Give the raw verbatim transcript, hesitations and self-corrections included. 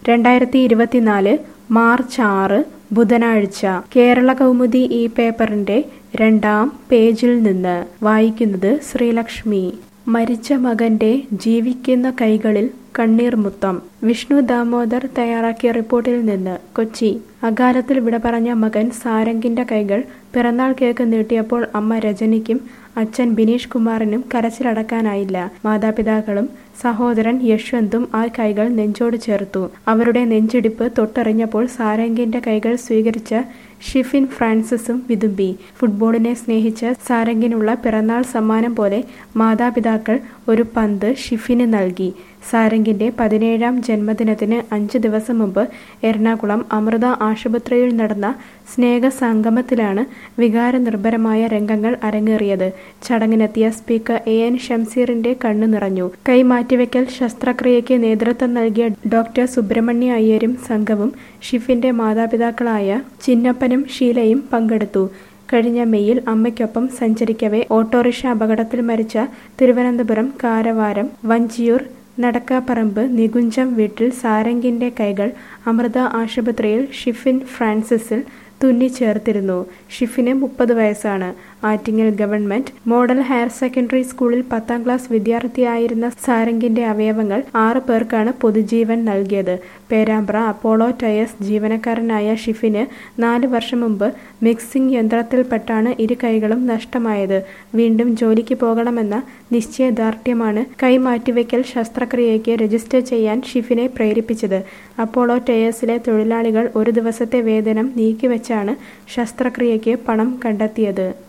രണ്ടായിരത്തി ഇരുപത്തിനാല് മാർച്ച് ആറ് ബുധനാഴ്ച കേരള കൗമുദി ഈ പേപ്പറിന്റെ രണ്ടാം പേജിൽ നിന്ന് വായിക്കുന്നത് ശ്രീലക്ഷ്മി. മരിച്ച മകന്റെ ജീവിക്കുന്ന കൈകളിൽ കണ്ണീർമുത്തം. വിഷ്ണു ദാമോദർ തയ്യാറാക്കിയ റിപ്പോർട്ടിൽ നിന്ന് കൊച്ചി. അകാലത്തിൽ വിട പറഞ്ഞ മകൻ സാരംഗിന്റെ കൈകൾ പിറന്നാൾ കേക്ക് നീട്ടിയപ്പോൾ അമ്മ രജനിക്കും അച്ഛൻ ബിനീഷ് കുമാറിനും കരച്ചിലടക്കാനായില്ല. മാതാപിതാക്കളും സഹോദരൻ യശ്വന്തും ആ കൈകൾ നെഞ്ചോട് ചേർത്തു. അവരുടെ നെഞ്ചിടിപ്പ് തൊട്ടറിഞ്ഞപ്പോൾ സാരംഗിന്റെ കൈകൾ സ്വീകരിച്ച ഷിഫിൻ ഫ്രാൻസിസും വിതുമ്പി. ഫുട്ബോളിനെ സ്നേഹിച്ച സാരംഗിനുള്ള പിറന്നാൾ സമ്മാനം പോലെ മാതാപിതാക്കൾ ഒരു പന്ത് ഷിഫിന് നൽകി. സാരംഗിന്റെ പതിനേഴാം ജന്മദിനത്തിന് അഞ്ച് ദിവസം മുമ്പ് എറണാകുളം അമൃത ആശുപത്രിയിൽ നടന്ന സ്നേഹസംഗമത്തിലാണ് വികാരനിർഭരമായ രംഗങ്ങൾ അരങ്ങേറിയത്. ചടങ്ങിനെത്തിയ സ്പീക്കർ എ എൻ ഷംസീറിന്റെ കണ്ണു നിറഞ്ഞു. കൈ മാറ്റിവെക്കൽ ശസ്ത്രക്രിയയ്ക്ക് നേതൃത്വം നൽകിയ ഡോക്ടർ സുബ്രഹ്മണ്യ അയ്യരും സംഘവും ഷിഫിന്റെ മാതാപിതാക്കളായ ചിന്നപ്പനും ഷീലയും പങ്കെടുത്തു. കഴിഞ്ഞ മെയ്യിൽ അമ്മയ്ക്കൊപ്പം സഞ്ചരിക്കവേ ഓട്ടോറിക്ഷ അപകടത്തിൽ മരിച്ച തിരുവനന്തപുരം കാരവാരം വഞ്ചിയൂർ നടക്കാപ്പറമ്പ് നികുഞ്ചം വീട്ടിൽ സാരംഗിന്റെ കൈകൾ അമൃത ആശുപത്രിയിൽ ഷിഫിൻ ഫ്രാൻസിസിൽ തുന്നിച്ചേർത്തിരുന്നു. ഷിഫിന് മുപ്പത് വയസ്സാണ്. Attingal government model higher secondary സ്കൂളിൽ പത്താം ക്ലാസ് വിദ്യാർത്ഥിയായിരുന്ന സാരംഗിന്റെ അവയവങ്ങൾ ആറ് പേർക്കാണ് പൊതുജീവൻ നൽകിയത്. പേരാമ്പ്ര അപ്പോളോ ടയേഴ്സ് ജീവനക്കാരനായ ഷിഫിന് നാല് വർഷം മുമ്പ് മിക്സിംഗ് യന്ത്രത്തിൽപ്പെട്ടാണ് ഇരു കൈകളും നഷ്ടമായത്. വീണ്ടും ജോലിക്ക് പോകണമെന്ന നിശ്ചയദാർഢ്യമാണ് കൈ മാറ്റിവെക്കൽ ശസ്ത്രക്രിയയ്ക്ക് രജിസ്റ്റർ ചെയ്യാൻ ഷിഫിനെ പ്രേരിപ്പിച്ചത്. അപ്പോളോ ടയേഴ്സിലെ തൊഴിലാളികൾ ഒരു ദിവസത്തെ വേതനം നീക്കിവെച്ചാണ് ശസ്ത്രക്രിയയ്ക്ക് പണം കണ്ടെത്തിയത്.